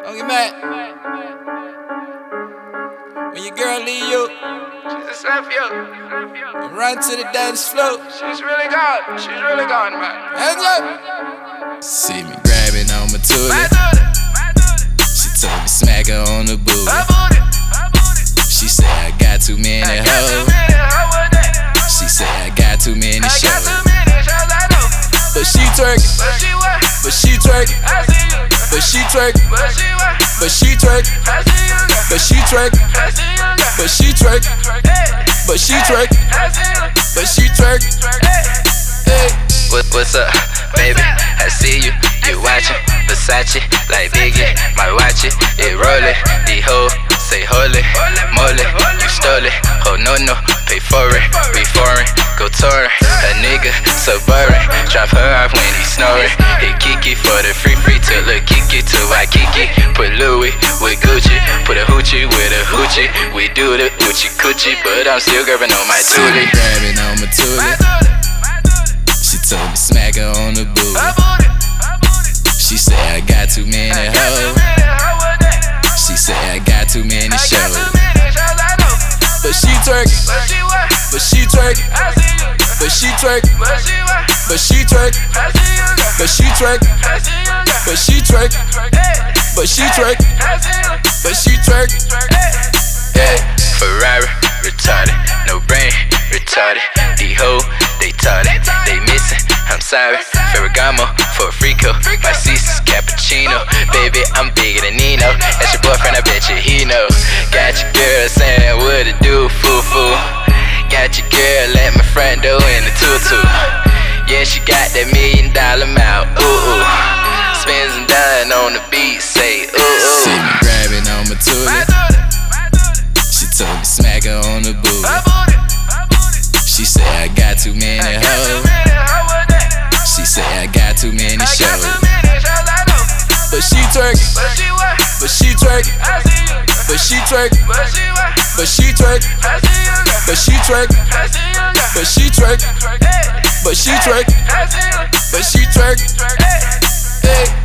Don't get mad. When your girl leave you, She just left you. and run to the dance floor. She's really gone. She's really gone, man. Hands up. See me grabbing on my My toolie. booty. She told me smack her on the booty. My booty. My booty. She said I got too many I got too hoes. many. How would that? She said I got too many I got shows. too many shows, I know. But she twerking, But she what? but she twerking, I see you. but she twerking, But she what? but she twerking, I see you. but she twerking, I see you. but she twerking, Hey. but she twerking, I see you. but she twerking. Hey. What's up, baby? I see you, you watching Versace like Biggie, might watch it, it rollin'. The hoe say holy, moly, you stole it. Oh no, pay for it, be foreign, go touring. A nigga so boring, drop her off when he snoring. Hit Kiki for the free till look Kiki to Waikiki. Put Louis with Gucci, put a hoochie with a hoochie. We do the hoochie coochie, but I'm still grabbing on my See me toolie. grabbing on my toolie. She told me smack her on the booty. She said I got too many hoes. She said I got too many shows. But she twerking, but she twerking, but she twerking, but she twerking, but she twerking, but she twerking, but she twerking, but she twerking. Yeah, Ferrari, retarded, no brain, retarded. The hoe, they tarded, they missing, I'm sorry. Ferragamo for a freako, my Cece's cappuccino. Baby, I'm bigger than Nino. That's your boyfriend, I bet you he know. Got your girl saying what it do, foo-foo. Got your girl at my front door in a tutu. Yeah, she got that $1 million mouth, ooh. Spins and done on the beat, say ooh. See me grabbing on my toolie. She told me smack her on the booty. She said I got too many hoes. She said I got too many shows. But she twerking, but she twerking, but she twerking, but she twerking, but she twerking, but she twerking, but she twerking, but she twerking. Hey.